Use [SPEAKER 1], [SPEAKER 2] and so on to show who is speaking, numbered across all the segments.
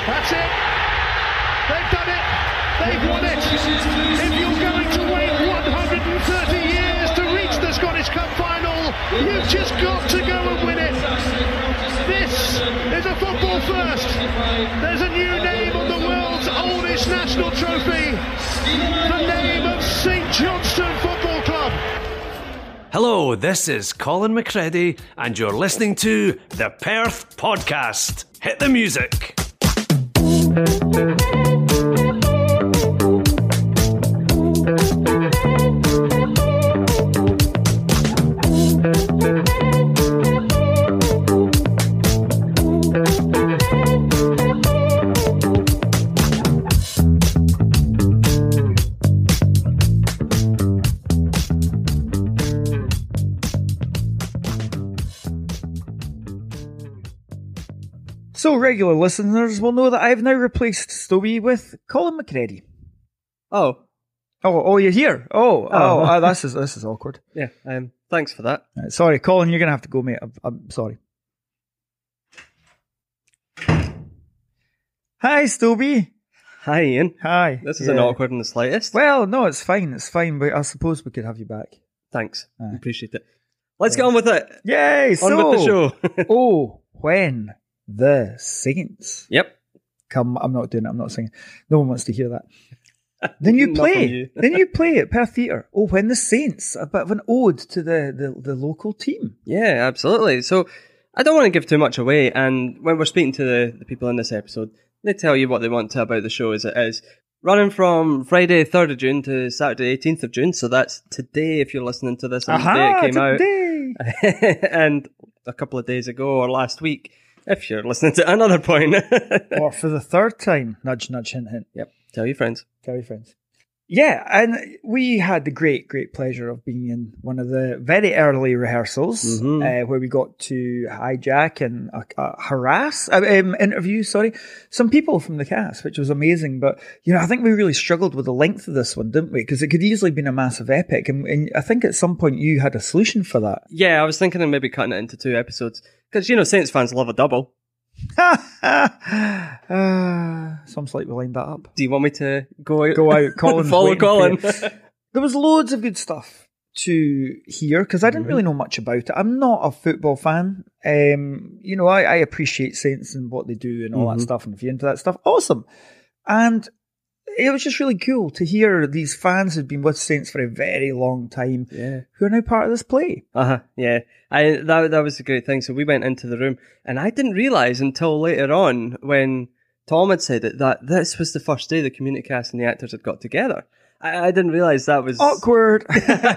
[SPEAKER 1] That's it. They've done it. They've won it. If you're going to wait 130 years to reach the Scottish Cup final, you've just got to go and win it. This is a football first. There's a new name on the world's oldest national trophy. The name of St Johnstone Football Club.
[SPEAKER 2] Hello, this is Colin McCready, and you're listening to the Perth Podcast. Hit the music.
[SPEAKER 3] So regular listeners will know that I've now replaced Stobie with Colin McCready.
[SPEAKER 4] Oh,
[SPEAKER 3] you're here. This is awkward.
[SPEAKER 4] Yeah. Thanks for that.
[SPEAKER 3] Right, sorry, Colin, you're gonna have to go, mate. I'm sorry. Hi, Stobie.
[SPEAKER 4] Hi, Ian.
[SPEAKER 3] Hi.
[SPEAKER 4] This isn't awkward in the slightest.
[SPEAKER 3] Well, no, it's fine. It's fine. But I suppose we could have you back.
[SPEAKER 4] Thanks.
[SPEAKER 3] Aye.
[SPEAKER 4] Appreciate it. Let's get on with it.
[SPEAKER 3] Yay!
[SPEAKER 4] On with the show.
[SPEAKER 3] When the Saints
[SPEAKER 4] Yep.
[SPEAKER 3] come. I'm not doing it. I'm not singing. No one wants to hear that. Then you
[SPEAKER 4] Not
[SPEAKER 3] play.
[SPEAKER 4] from you.
[SPEAKER 3] Then you play at Perth Theatre. Oh, when the Saints, a bit of an ode to the local team.
[SPEAKER 4] Yeah, absolutely. So I don't want to give too much away. And when we're speaking to the people in this episode, they tell you what they want to about the show as it is. Running from Friday 3rd of June to Saturday 18th of June. So that's today if you're listening to this on the day it came
[SPEAKER 3] today.
[SPEAKER 4] out. And a couple of days ago or last week if you're listening to another point.
[SPEAKER 3] Or for the third time. Nudge, nudge, hint, hint.
[SPEAKER 4] Yep. Tell your friends.
[SPEAKER 3] Tell your friends. Yeah, and we had the great pleasure of being in one of the very early rehearsals where we got to hijack and interview some people from the cast, which was amazing. But, I think we really struggled with the length of this one, didn't we? Because it could easily have been a massive epic. And I think at some point you had a solution for that.
[SPEAKER 4] Yeah, I was thinking of maybe cutting it into 2 episodes. Because, Saints fans love a double.
[SPEAKER 3] Some slight will line that up.
[SPEAKER 4] Do you want me to go out?
[SPEAKER 3] Colin.
[SPEAKER 4] Follow Colin.
[SPEAKER 3] There was loads of good stuff to hear because I didn't really know much about it. I'm not a football fan. I appreciate Saints and what they do and all that stuff. And if you're into that stuff, awesome. And it was just really cool to hear these fans who'd been with Saints for a very long time who are now part of this play.
[SPEAKER 4] Yeah. That was a great thing. So we went into the room and I didn't realise until later on when Tom had said it that this was the first day the community cast and the actors had got together. I didn't realise that was...
[SPEAKER 3] Awkward.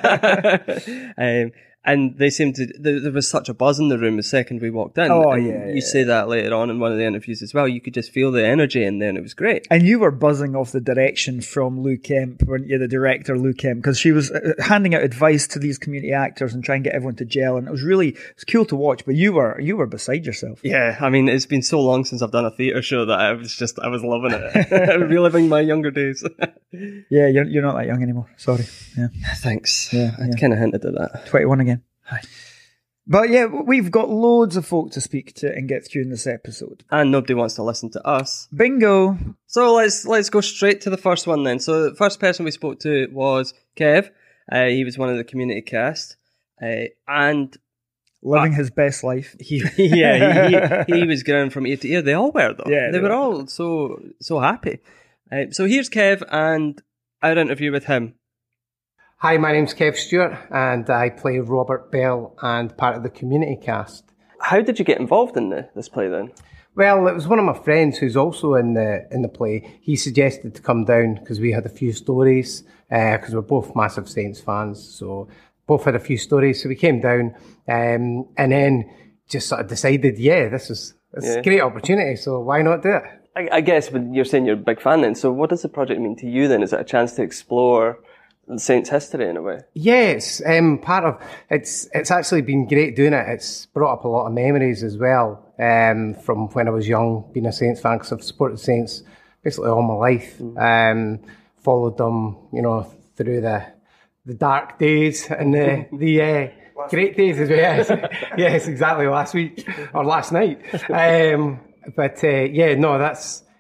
[SPEAKER 4] And they seemed to... There was such a buzz in the room the second we walked in.
[SPEAKER 3] Oh,
[SPEAKER 4] and
[SPEAKER 3] yeah.
[SPEAKER 4] You say that later on in one of the interviews as well. You could just feel the energy in there and it was great.
[SPEAKER 3] And you were buzzing off the direction from Lou Kemp, weren't you, the director Lou Kemp, because she was handing out advice to these community actors and trying to get everyone to gel. And it was cool to watch, but you were beside yourself.
[SPEAKER 4] Yeah, I mean, it's been so long since I've done a theatre show that I was loving it. Reliving my younger days.
[SPEAKER 3] Yeah, you're not that young anymore. Sorry. Yeah.
[SPEAKER 4] Thanks.
[SPEAKER 3] Yeah.
[SPEAKER 4] I kind of hinted at that.
[SPEAKER 3] 21 again.
[SPEAKER 4] Hi.
[SPEAKER 3] But yeah, we've got loads of folk to speak to and get through in this episode.
[SPEAKER 4] And nobody wants to listen to us.
[SPEAKER 3] Bingo.
[SPEAKER 4] So let's go straight to the first one then. So the first person we spoke to was Kev. He was one of the community cast. And
[SPEAKER 3] living his best life.
[SPEAKER 4] He was going from ear to ear. They all were though.
[SPEAKER 3] Yeah,
[SPEAKER 4] they were all so happy. So here's Kev and our interview with him.
[SPEAKER 5] Hi, my name's Kev Stewart and I play Robert Bell and part of the community cast.
[SPEAKER 4] How did you get involved in this play then?
[SPEAKER 5] Well, it was one of my friends who's also in the play. He suggested to come down because we had a few stories, because we're both massive Saints fans, so both had a few stories. So we came down and then just sort of decided, this is a great opportunity, so why not do it?
[SPEAKER 4] I guess when you're saying you're a big fan then, so what does the project mean to you then? Is it a chance to explore Saints history in a way?
[SPEAKER 5] Yes, it's actually been great doing it. It's brought up a lot of memories as well, from when I was young, being a Saints fan, because I've supported Saints basically all my life. Followed them, through the dark days and the great days as well. Yes, exactly, last week or last night. That's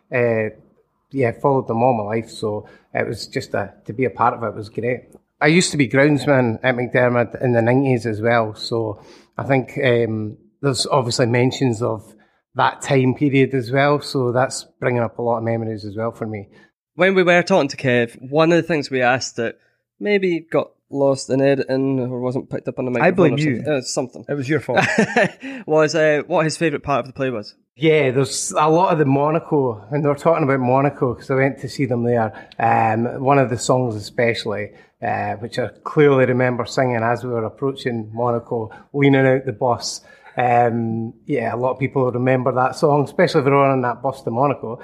[SPEAKER 5] followed them all my life. So it was just to be a part of it was great. I used to be groundsman at McDermott in the 90s as well. So I think there's obviously mentions of that time period as well. So that's bringing up a lot of memories as well for me.
[SPEAKER 4] When we were talking to Kev, one of the things we asked that maybe got lost in editing or wasn't picked up on the microphone.
[SPEAKER 3] I blame you.
[SPEAKER 4] Something.
[SPEAKER 3] It was your fault.
[SPEAKER 4] was what his favourite part of the play was.
[SPEAKER 5] Yeah, there's a lot of the Monaco, and they were talking about Monaco because I went to see them there. One of the songs especially, which I clearly remember singing as we were approaching Monaco, leaning out the bus. A lot of people remember that song, especially if they're on that bus to Monaco.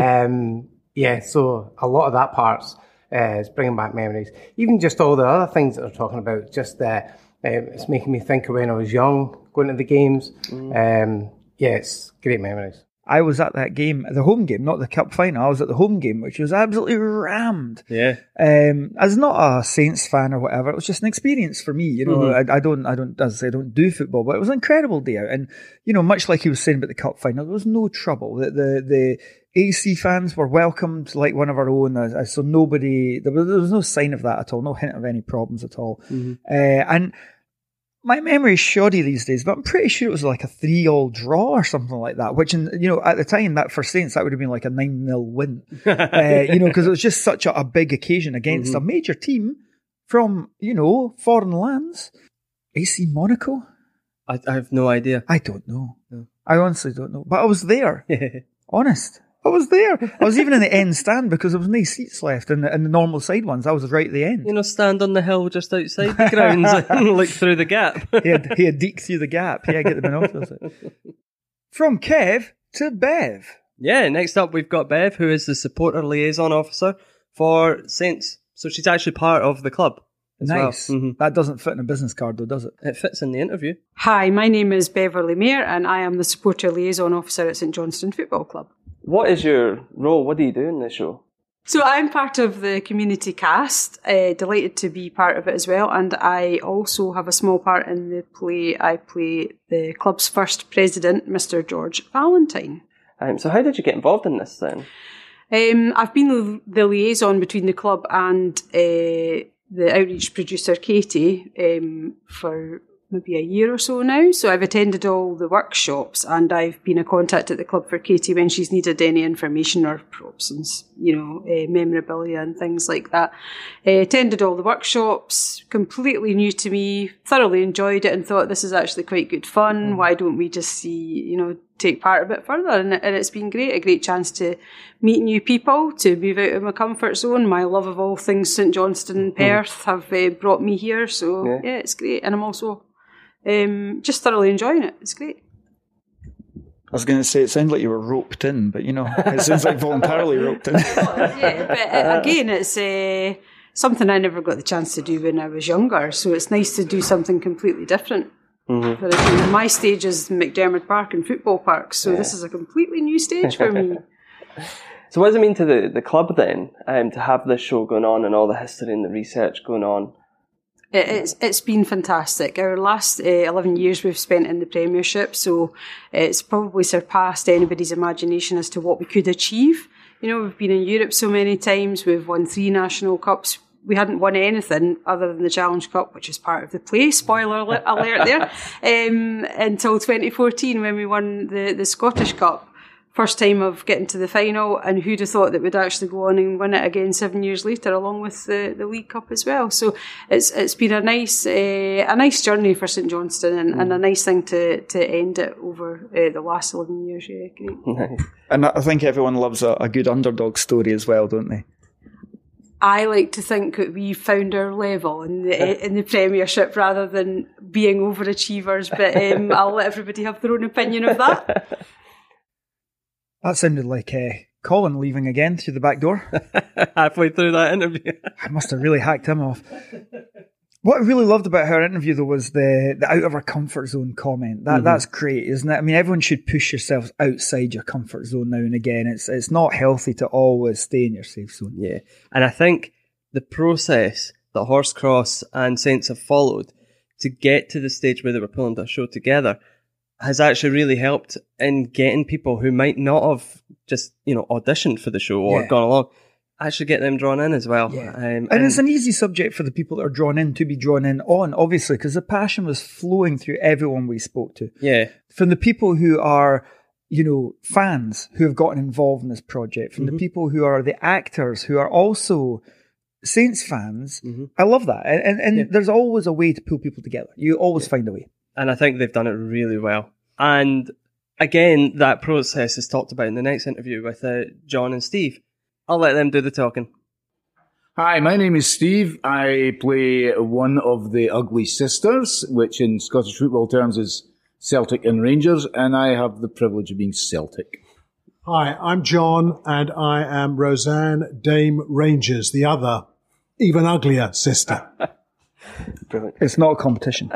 [SPEAKER 5] So a lot of that part's is bringing back memories. Even just all the other things that they're talking about, just it's making me think of when I was young, going to the games. It's great memories.
[SPEAKER 3] I was at that game, the home game, not the cup final. I was at the home game, which was absolutely rammed.
[SPEAKER 4] Yeah.
[SPEAKER 3] As not a Saints fan or whatever, it was just an experience for me. You know, I don't, as I say, I don't do football, but it was an incredible day out. And you know, much like he was saying about the cup final, there was no trouble. The AC fans were welcomed like one of our own. So nobody, there was no sign of that at all, no hint of any problems at all. And my memory is shoddy these days, but I'm pretty sure it was like a 3-3 draw or something like that, which, at the time, that for Saints, that would have been like a 9-0 win. Because it was just such a big occasion against a major team from, foreign lands. AC Monaco?
[SPEAKER 4] I have no idea.
[SPEAKER 3] I don't know. No. I honestly don't know. But I was there. Honest. I was there. I was even in the end stand because there was no seats left in the normal side ones. I was right at the end.
[SPEAKER 4] Stand on the hill just outside the grounds and look through the gap.
[SPEAKER 3] he had deked through the gap. Yeah, get the binoculars out. From Kev to Bev.
[SPEAKER 4] Yeah, next up we've got Bev, who is the supporter liaison officer for Saints. So she's actually part of the club.
[SPEAKER 3] Nice.
[SPEAKER 4] Well.
[SPEAKER 3] That doesn't fit in a business card though, does it?
[SPEAKER 4] It fits in the interview.
[SPEAKER 6] Hi, my name is Beverly Mayer and I am the supporter liaison officer at St Johnstone Football Club.
[SPEAKER 4] What is your role? What do you do in this show?
[SPEAKER 6] So I'm part of the community cast, delighted to be part of it as well, and I also have a small part in the play. I play the club's first president, Mr. George Valentine.
[SPEAKER 4] So how did you get involved in this then?
[SPEAKER 6] I've been the liaison between the club and the outreach producer, Katie, for maybe a year or so now. So I've attended all the workshops and I've been a contact at the club for Katie when she's needed any information or props and, memorabilia and things like that. Attended all the workshops, completely new to me, thoroughly enjoyed it and thought this is actually quite good fun. Why don't we just take part a bit further? And it's been great, a great chance to meet new people, to move out of my comfort zone. My love of all things St Johnstone and Perth have brought me here. So yeah, it's great. And I'm also just thoroughly enjoying it. It's great.
[SPEAKER 7] I was going to say, it sounded like you were roped in, but it sounds like voluntarily roped in.
[SPEAKER 6] Yeah, but again, it's something I never got the chance to do when I was younger. So it's nice to do something completely different. Mm-hmm. My stage is McDermott Park and Football Park, so this is a completely new stage for me.
[SPEAKER 4] So what does it mean to the club then, to have this show going on and all the history and the research going on?
[SPEAKER 6] It's been fantastic. Our last 11 years we've spent in the Premiership, so it's probably surpassed anybody's imagination as to what we could achieve. We've been in Europe so many times, we've won 3 national cups. We hadn't won anything other than the Challenge Cup, which is part of the play, spoiler alert there, until 2014 when we won the Scottish Cup. First time of getting to the final, and who'd have thought that we'd actually go on and win it again 7 years later, along with the League Cup as well. So it's been a nice journey for St Johnstone and a nice thing to end it over the last 11 years. Yeah, great.
[SPEAKER 4] Nice.
[SPEAKER 7] And I think everyone loves a good underdog story as well, don't they?
[SPEAKER 6] I like to think that we found our level in the Premiership rather than being overachievers, but I'll let everybody have their own opinion of that.
[SPEAKER 3] That sounded like Colin leaving again through the back door.
[SPEAKER 4] Halfway through that interview.
[SPEAKER 3] I must have really hacked him off. What I really loved about her interview, though, was the out of her comfort zone comment. That's great, isn't it? I mean, everyone should push yourselves outside your comfort zone now and again. It's not healthy to always stay in your safe zone.
[SPEAKER 4] Yeah, and I think the process that Horsecross and Saints have followed to get to the stage where they were pulling their show together has actually really helped in getting people who might not have just, auditioned for the show or gone along, actually get them drawn in as well.
[SPEAKER 3] Yeah. And it's an easy subject for the people that are drawn in to be drawn in on, obviously, because the passion was flowing through everyone we spoke to.
[SPEAKER 4] Yeah.
[SPEAKER 3] From the people who are, fans who have gotten involved in this project, from the people who are the actors who are also Saints fans. I love that. And there's always a way to pull people together. You always find a way.
[SPEAKER 4] And I think they've done it really well. And again, that process is talked about in the next interview with John and Steve. I'll let them do the talking.
[SPEAKER 8] Hi, my name is Steve. I play one of the Ugly Sisters, which in Scottish football terms is Celtic and Rangers, and I have the privilege of being Celtic.
[SPEAKER 9] Hi, I'm John, and I am Roseanne Dame Rangers, the other, even uglier sister.
[SPEAKER 4] Brilliant.
[SPEAKER 3] It's not a competition.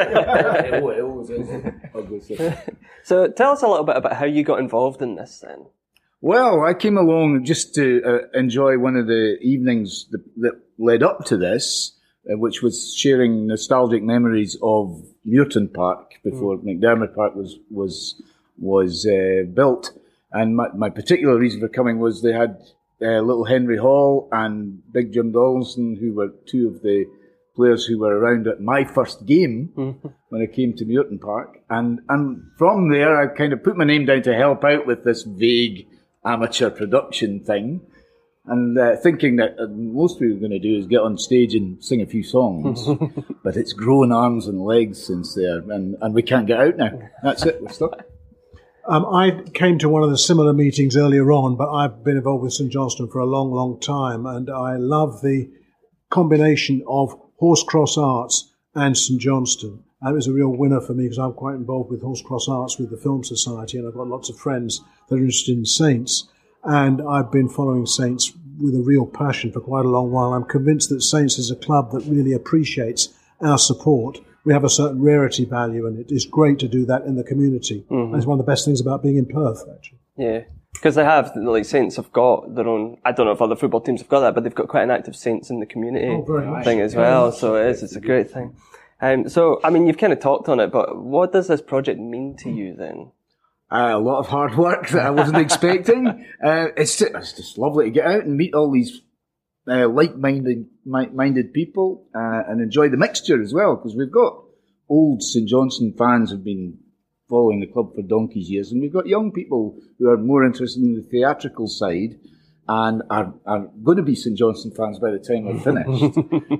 [SPEAKER 8] It always is. Ugly Sister.
[SPEAKER 4] So tell us a little bit about how you got involved in this then.
[SPEAKER 8] Well, I came along just to enjoy one of the evenings that led up to this, which was sharing nostalgic memories of Muirton Park before McDermott Park was built. And my particular reason for coming was they had Little Henry Hall and Big Jim Donaldson, who were two of the players who were around at my first game when I came to Muirton Park. And from there, I kind of put my name down to help out with this vague amateur production thing, and thinking that most we were going to do is get on stage and sing a few songs. But it's grown arms and legs since there, and we can't get out now. That's it, we're stuck.
[SPEAKER 9] I came to one of the similar meetings earlier on, but I've been involved with St Johnstone for a long, long time, and I love the combination of Horsecross Arts and St Johnstone. It was a real winner for me because I'm quite involved with Horsecross Arts with the Film Society, and I've got lots of friends that are interested in Saints, and I've been following Saints with a real passion for quite a long while. I'm convinced that Saints is a club that really appreciates our support. We have a certain rarity value, and it is great to do that in the community. It's one of the best things about being in Perth, actually.
[SPEAKER 4] Yeah, because they have, Saints have got their own, I don't know if other football teams have got that, but they've got quite an active Saints in the community thing as well, so it's a great thing. So, I mean, you've kind of talked on it, but what does this project mean to you then?
[SPEAKER 8] A lot of hard work that I wasn't expecting. It's just lovely to get out and meet all these like-minded people and enjoy the mixture as well, because we've got old St Johnstone fans who've been following the club for donkey's years, and we've got young people who are more interested in the theatrical side and are going to be St Johnstone fans by the time we're finished.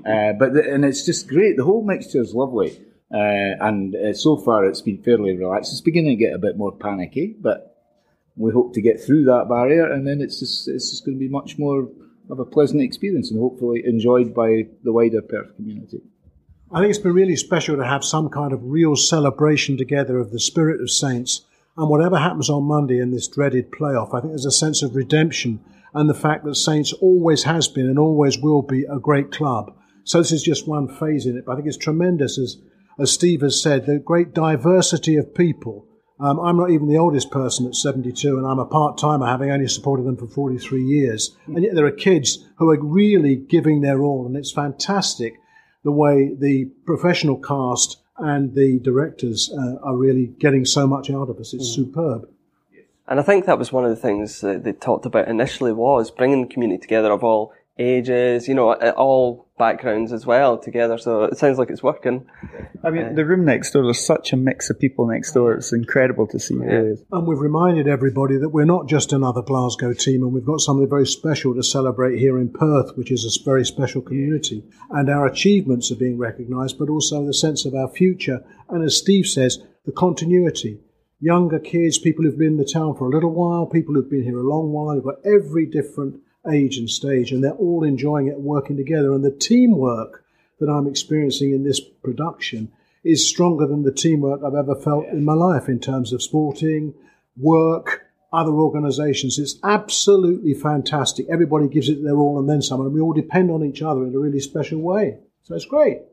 [SPEAKER 8] And it's just great. The whole mixture is lovely. And so far it's been fairly relaxed. It's beginning to get a bit more panicky, but we hope to get through that barrier, and then it's just going to be much more of a pleasant experience and hopefully enjoyed by the wider Perth community.
[SPEAKER 9] I think it's been really special to have some kind of real celebration together of the spirit of Saints, and whatever happens on Monday in this dreaded playoff, I think there's a sense of redemption and the fact that Saints always has been and always will be a great club. So this is just one phase in it, but I think it's tremendous, as Steve has said, the great diversity of people. I'm not even the oldest person at 72, and I'm a part-timer, having only supported them for 43 years. And yet there are kids who are really giving their all, and it's fantastic the way the professional cast and the directors are really getting so much out of us. It's superb.
[SPEAKER 4] And I think that was one of the things that they talked about initially, was bringing the community together of all ages, all backgrounds as well together. So it sounds like it's working.
[SPEAKER 3] I mean, the room next door, there's such a mix of people next door. It's incredible to see.
[SPEAKER 4] Yeah.
[SPEAKER 9] And we've reminded everybody that we're not just another Glasgow team, and we've got something very special to celebrate here in Perth, which is a very special community. And our achievements are being recognised, but also the sense of our future. And as Steve says, the continuity. Younger kids, people who've been in the town for a little while, people who've been here a long while, who've got every different age and stage, and they're all enjoying it and working together. And the teamwork that I'm experiencing in this production is stronger than the teamwork I've ever felt in my life in terms of sporting, work, other organisations. It's absolutely fantastic. Everybody gives it their all and then some, and we all depend on each other in a really special way. So it's great.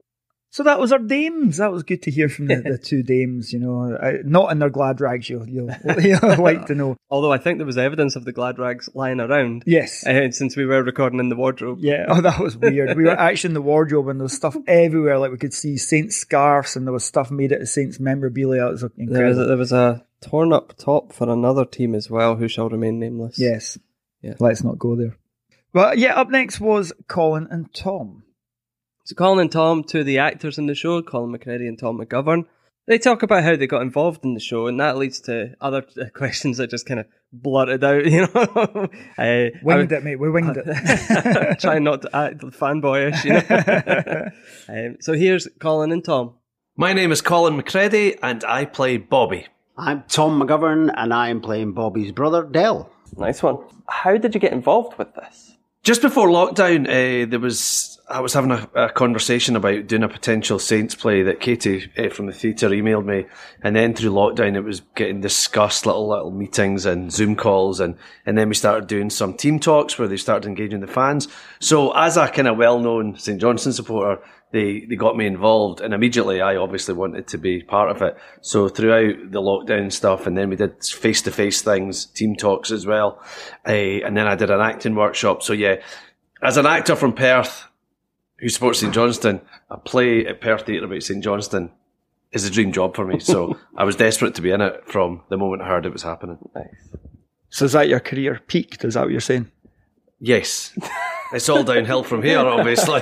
[SPEAKER 3] So that was our dames. That was good to hear from the two dames, not in their glad rags, you'll like to know.
[SPEAKER 4] Although I think there was evidence of the glad rags lying around.
[SPEAKER 3] Yes.
[SPEAKER 4] Since we were recording in the wardrobe.
[SPEAKER 3] Yeah, that was weird. We were actually in the wardrobe and there was stuff everywhere. Like we could see Saints scarves and there was stuff made out of Saints memorabilia. It was incredible.
[SPEAKER 4] There was a torn up top for another team as well who shall remain nameless.
[SPEAKER 3] Yes.
[SPEAKER 4] Yeah.
[SPEAKER 3] Let's not go there. But yeah, up next was Colin and Tom.
[SPEAKER 4] So Colin and Tom, two of the actors in the show, Colin McCready and Tom McGovern, they talk about how they got involved in the show, and that leads to other questions that just kind of blurted out,
[SPEAKER 3] Winged it, mate. We winged it.
[SPEAKER 4] Trying not to act fanboyish, So here's Colin and Tom.
[SPEAKER 2] My name is Colin McCready, and I play Bobby.
[SPEAKER 10] I'm Tom McGovern, and I am playing Bobby's brother, Del.
[SPEAKER 4] Nice one. How did you get involved with this?
[SPEAKER 2] Just before lockdown, I was having a conversation about doing a potential Saints play that Katie from the theatre emailed me, and then through lockdown it was getting discussed, little meetings and Zoom calls, and then we started doing some team talks where they started engaging the fans. So as a kind of well-known St Johnstone supporter, they got me involved, and immediately I obviously wanted to be part of it. So throughout the lockdown stuff, and then we did face-to-face things, team talks as well, and then I did an acting workshop. So yeah, as an actor from Perth who supports St Johnstone, a play at Perth Theatre about St Johnstone is a dream job for me. So I was desperate to be in it from the moment I heard it was happening.
[SPEAKER 4] Nice.
[SPEAKER 7] So is that your career peaked? Is that what you're saying?
[SPEAKER 2] Yes. It's all downhill from here, obviously.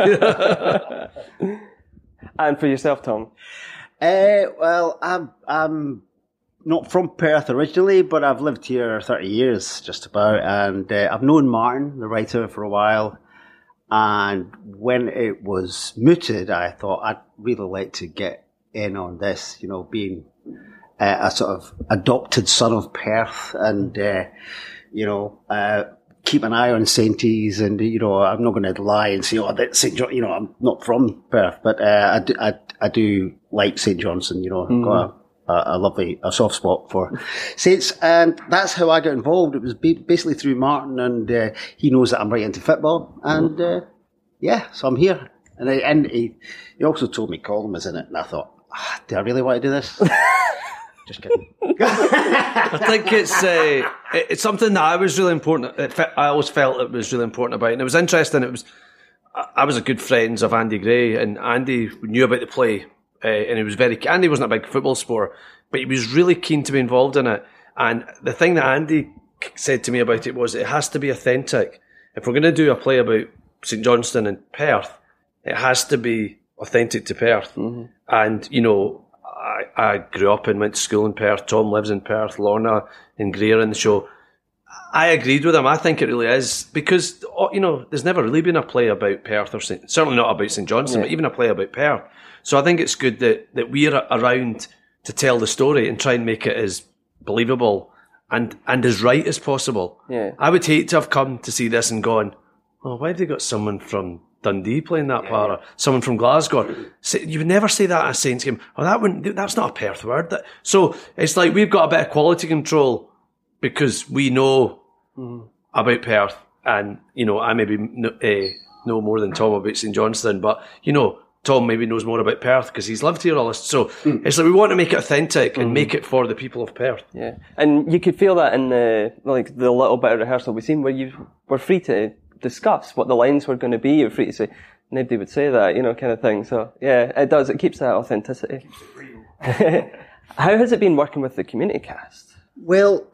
[SPEAKER 4] And for yourself, Tom?
[SPEAKER 10] Well, I'm not from Perth originally, but I've lived here 30 years, just about, and I've known Martin, the writer, for a while. And when it was mooted, I thought I'd really like to get in on this, being a sort of adopted son of Perth and, keep an eye on Sainties, and, I'm not going to lie and say, that's St. John, I'm not from Perth, but I do like St. Johnstone, I've got a lovely soft spot for Saints, and that's how I got involved. It was basically through Martin, and he knows that I'm right into football, and so I'm here. And he also told me Colin was in it, and I thought, do I really want to do this? Just kidding.
[SPEAKER 2] I think it's something that I was really important. I always felt it was really important about, and it was interesting. I was a good friends of Andy Gray, and Andy knew about the play. And he was Andy wasn't a big football supporter, but he was really keen to be involved in it. And the thing that Andy said to me about it was it has to be authentic. If we're going to do a play about St Johnstone and Perth, it has to be authentic to Perth. Mm-hmm. And, I grew up and went to school in Perth. Tom lives in Perth. Lorna and Gray are in the show. I agreed with him. I think it really is, because, there's never really been a play about Perth, or certainly not about St Johnstone, but even a play about Perth. So I think it's good that we're around to tell the story and try and make it as believable and as right as possible. Yeah. I would hate to have come to see this and gone, why have they got someone from Dundee playing that part, or someone from Glasgow? You would never say that at a Saints game. That's not a Perth word. So it's like we've got a bit of quality control because we know about Perth, and I maybe know more than Tom about St Johnstone, but Tom maybe knows more about Perth because he's lived here all this. So it's like we want to make it authentic and make it for the people of Perth.
[SPEAKER 4] Yeah, and you could feel that in the little bit of rehearsal we've seen where you were free to discuss what the lines were going to be. You were free to say, nobody would say that, kind of thing. So yeah, it does. It keeps that authenticity. How has it been working with the community cast?
[SPEAKER 10] Well,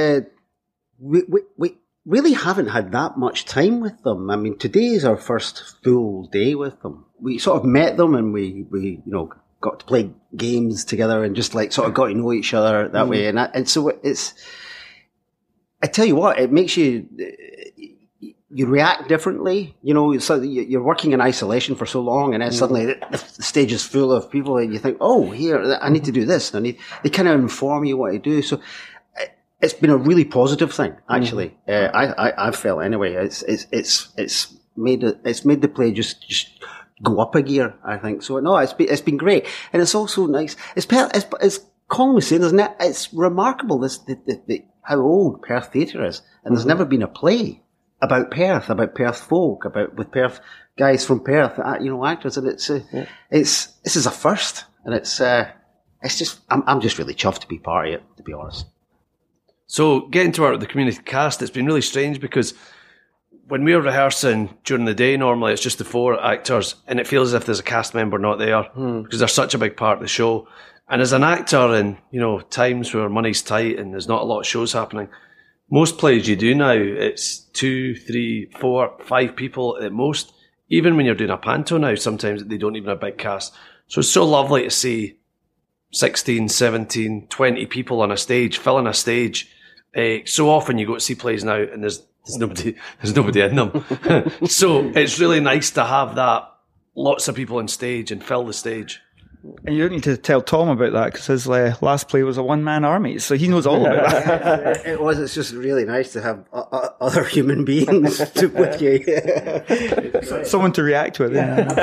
[SPEAKER 10] we really haven't had that much time with them. I mean, today is our first full day with them. We sort of met them and we got to play games together and just sort of got to know each other that way. And so it's, I tell you what, it makes you react differently. So you're working in isolation for so long, and then suddenly the stage is full of people and you think, here, I need to do this. They kind of inform you what to do. So it's been a really positive thing, actually. I felt anyway. It's made the play just go up a gear, I think. So no, it's been great, and it's also nice. As Colin was saying, isn't it? It's remarkable how old Perth Theatre is, and there's never been a play about Perth folk, with Perth guys from Perth, actors, and this is a first, and it's just I'm just really chuffed to be part of it, to be honest.
[SPEAKER 2] So getting to work with the community cast, it's been really strange because when we're rehearsing during the day, normally it's just the 4 actors, and it feels as if there's a cast member not there because they're such a big part of the show. And as an actor in, times where money's tight and there's not a lot of shows happening, most plays you do now, it's 2, 3, 4, 5 people at most. Even when you're doing a panto now, sometimes they don't even have a big cast. So it's so lovely to see 16, 17, 20 people on a stage, filling a stage. So often you go to see plays now and there's nobody in them. So it's really nice to have that, lots of people on stage and fill the stage.
[SPEAKER 7] And you don't need to tell Tom about that because his last play was a one-man army, so he knows all about that.
[SPEAKER 10] It's just really nice to have other human beings with you.
[SPEAKER 7] Someone to react with.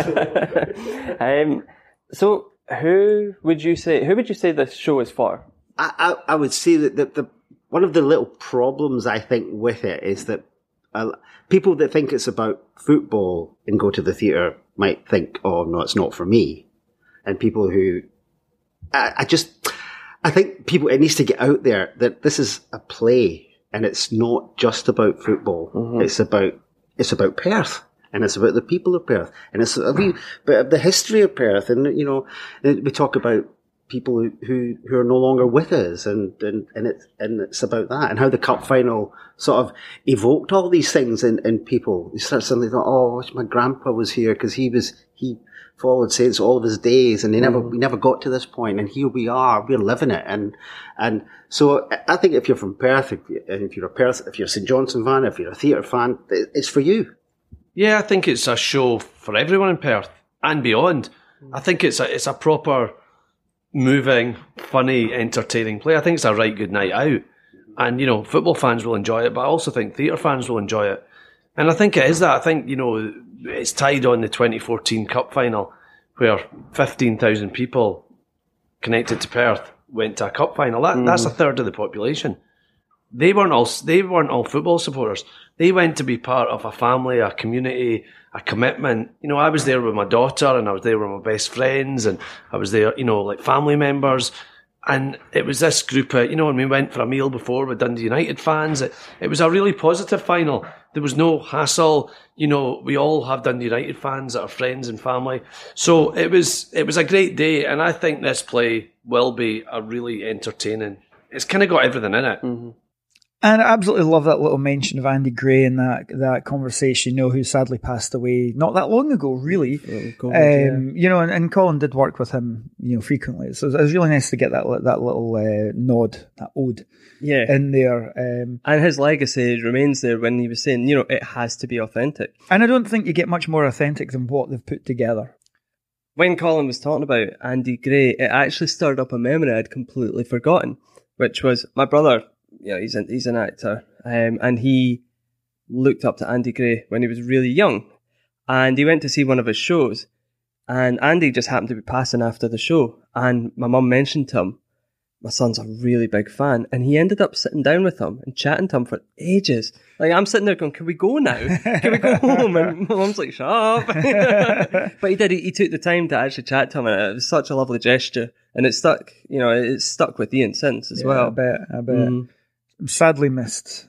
[SPEAKER 4] So who would you say this show is for?
[SPEAKER 10] I would say that the one of the little problems I think with it is that people that think it's about football and go to the theatre might think, oh no, it's not for me. And people who, I think it needs to get out there that this is a play and it's not just about football. Mm-hmm. It's about Perth and it's about the people of Perth and it's a wee bit of the history of Perth. And, we talk about people who are no longer with us and it's about that and how the cup final sort of evoked all these things in people. You start suddenly thought, oh, I wish my grandpa was here because he followed Saints all of his days, and we never got to this point, and here we are, we're living it, and so I think if you're from Perth, if you're a St Johnstone fan, if you're a theatre fan, it's for you.
[SPEAKER 2] Yeah, I think it's a show for everyone in Perth and beyond. I think it's a proper, moving, funny, entertaining play. I think it's a right good night out, and football fans will enjoy it, but I also think theatre fans will enjoy it. And I think it is that. I think, it's tied on the 2014 Cup final where 15,000 people connected to Perth went to a Cup final. That's a third of the population. They weren't all football supporters. They went to be part of a family, a community, a commitment. I was there with my daughter and I was there with my best friends and I was there, like family members. And it was this group of, when we went for a meal before with Dundee United fans, it was a really positive final. There was no hassle. We all have Dundee United fans that are friends and family. So it was a great day. And I think this play will be a really entertaining. It's kind of got everything in it. Mm-hmm.
[SPEAKER 3] And I absolutely love that little mention of Andy Gray in that conversation, who sadly passed away not that long ago, really. COVID, and Colin did work with him, frequently. So it was really nice to get that little nod, that ode in there.
[SPEAKER 4] And his legacy remains there when he was saying, it has to be authentic.
[SPEAKER 3] And I don't think you get much more authentic than what they've put together.
[SPEAKER 4] When Colin was talking about Andy Gray, it actually stirred up a memory I'd completely forgotten, which was my brother. He's an actor, and he looked up to Andy Gray when he was really young, and he went to see one of his shows, and Andy just happened to be passing after the show, and my mum mentioned to him, my son's a really big fan, and he ended up sitting down with him and chatting to him for ages. Like, I'm sitting there going, can we go now? Can we go home? And my mum's like, shut up. But he did, he took the time to actually chat to him, and it was such a lovely gesture, and it stuck, it's stuck with Ian since as well.
[SPEAKER 3] I bet. Mm-hmm. Sadly missed.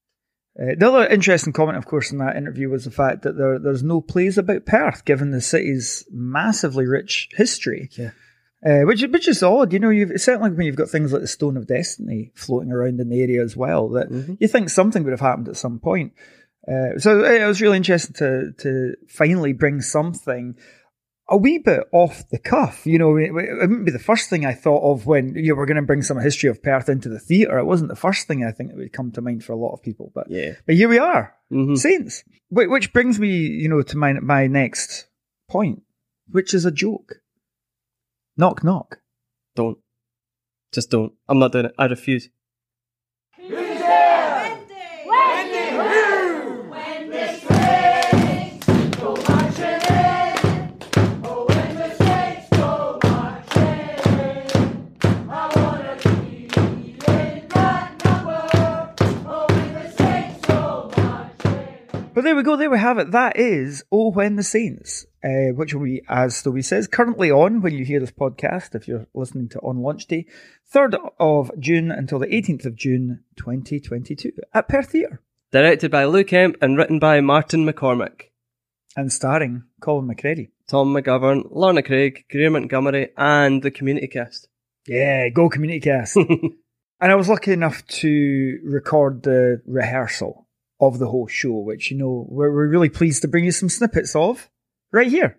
[SPEAKER 3] The other interesting comment, of course, in that interview was the fact that there's no plays about Perth, given the city's massively rich history. Yeah. Which is odd, certainly when you've got things like the Stone of Destiny floating around in the area as well, that you think something would have happened at some point. So it was really interesting to finally bring something a wee bit off the cuff. It wouldn't be the first thing I thought of when we're going to bring some history of Perth into the theatre. It wasn't the first thing I think that would come to mind for a lot of people. But here we are, Saints. Which brings me, to my next point, which is a joke. Knock, knock.
[SPEAKER 4] Don't. Just don't. I'm not doing it. I refuse.
[SPEAKER 11] Who's there? Wendy! Who? Wendy Springs, go marching in. Oh, when the Saints go marching in. I wanna be in that number. Oh, when the Saints go marching
[SPEAKER 3] But there we go, there we have it. That is Oh When the Saints, which will be, as Stobie says, currently on when you hear this podcast, if you're listening to on launch day, 3rd of June until the 18th of June 2022 at Perth Theatre.
[SPEAKER 4] Directed by Lou Kemp and written by Martin McCormick.
[SPEAKER 3] And starring Colin McCready.
[SPEAKER 4] Tom McGovern, Lorna Craig, Greer Montgomery, and the Community Cast.
[SPEAKER 3] Yeah, go Community Cast. And I was lucky enough to record the rehearsal of the whole show, which, you know, we're really pleased to bring you some snippets of right here.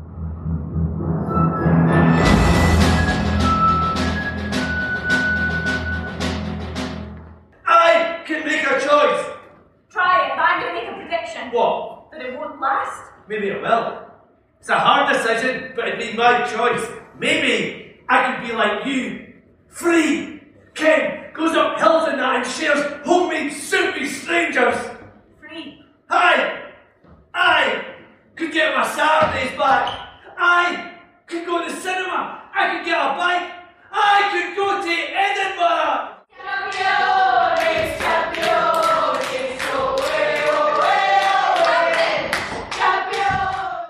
[SPEAKER 12] I can make a choice.
[SPEAKER 11] Try it, but I'm going to make a prediction.
[SPEAKER 12] What?
[SPEAKER 11] That it won't last.
[SPEAKER 12] Maybe it will. It's a hard decision, but it'd be my choice. Maybe I could be like you. Free. Ken goes up hills and that and shares homemade soup with strangers.
[SPEAKER 11] Free.
[SPEAKER 12] I could get my Saturdays back. I could go to the cinema. I could get a bike. I could go to Edinburgh.
[SPEAKER 11] Campeones, campeones, away, away, away. Campeones.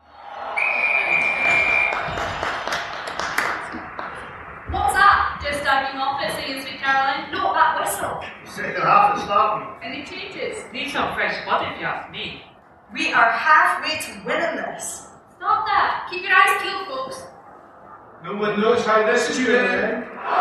[SPEAKER 11] What's that? Just starting off it, singing Sweet Caroline? No, that whistle.
[SPEAKER 12] Second half is starting.
[SPEAKER 11] Any changes?
[SPEAKER 12] Need some fresh blood if you ask me.
[SPEAKER 13] We are halfway to winning this.
[SPEAKER 11] Stop that. Keep your eyes peeled, folks.
[SPEAKER 12] No one knows how this is going to end.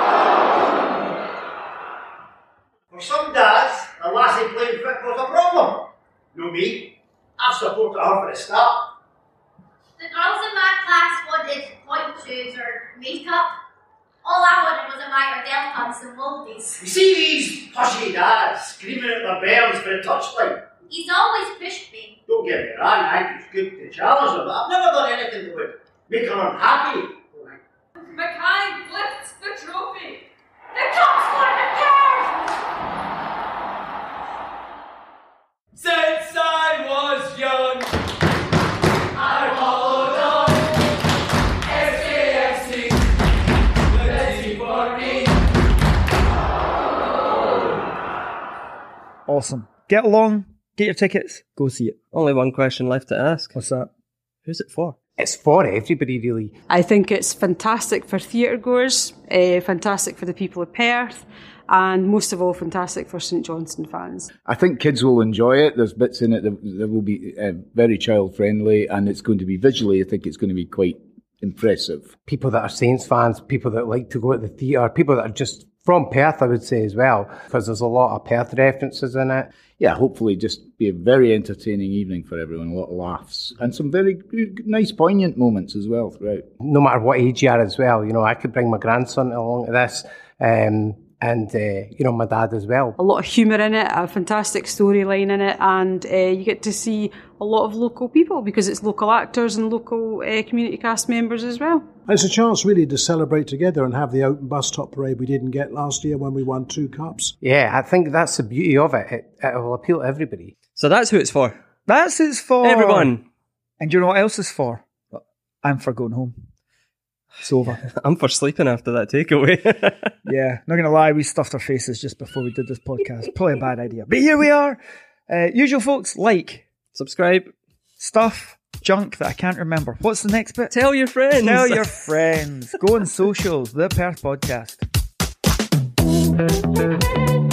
[SPEAKER 14] For some dads, a lassie playing football's a problem. No me. I've supported her for a start.
[SPEAKER 15] The girls in my class wanted point shoes or makeup. All I wanted was a Mitre Delta and some moldies.
[SPEAKER 14] You see these pushy dads screaming at their bells for a touchline?
[SPEAKER 15] He's always pushed me.
[SPEAKER 14] Don't get me wrong, I think it's good to challenge her, but I've never done anything that would make her unhappy.
[SPEAKER 11] Mackay lifts the trophy. The cup's for the Perth!
[SPEAKER 12] Since I was young, I followed on. SKFC, let's for me.
[SPEAKER 3] Awesome. Get along, get your tickets, go see it.
[SPEAKER 4] Only one question left to ask.
[SPEAKER 3] What's that?
[SPEAKER 4] Who's it for?
[SPEAKER 5] It's for everybody, really.
[SPEAKER 6] I think it's fantastic for theatre goers, fantastic for the people of Perth, and most of all, fantastic for St Johnstone fans.
[SPEAKER 8] I think kids will enjoy it. There's bits in it that will be very child-friendly, and it's going to be visually, I think it's going to be quite impressive.
[SPEAKER 5] People that are Saints fans, people that like to go to the theatre, people that are just from Perth, I would say as well, because there's a lot of Perth references in it.
[SPEAKER 8] Yeah, hopefully just be a very entertaining evening for everyone, a lot of laughs, and some very nice, poignant moments as well throughout.
[SPEAKER 5] No matter what age you are as well, you know, I could bring my grandson along to this, and you know, my dad as well.
[SPEAKER 6] A lot of humour in it, a fantastic storyline in it, and you get to see a lot of local people because it's local actors and local community cast members as well.
[SPEAKER 9] It's a chance really to celebrate together and have the open bus top parade we didn't get last year when we won 2 cups.
[SPEAKER 5] Yeah, I think that's the beauty of it. It will appeal to everybody.
[SPEAKER 4] So that's who it's for.
[SPEAKER 3] That's who it's for.
[SPEAKER 4] Everyone.
[SPEAKER 3] And do you know what else is for? I'm for going home. It's over.
[SPEAKER 4] I'm for sleeping after that takeaway.
[SPEAKER 3] Yeah, not going to lie, we stuffed our faces just before we did this podcast. Probably a bad idea. But here we are. Usual folks, like,
[SPEAKER 4] subscribe,
[SPEAKER 3] stuff, junk that I can't remember. What's the next bit?
[SPEAKER 4] Tell your friends.
[SPEAKER 3] Tell your friends. Go on socials, The Perth Podcast.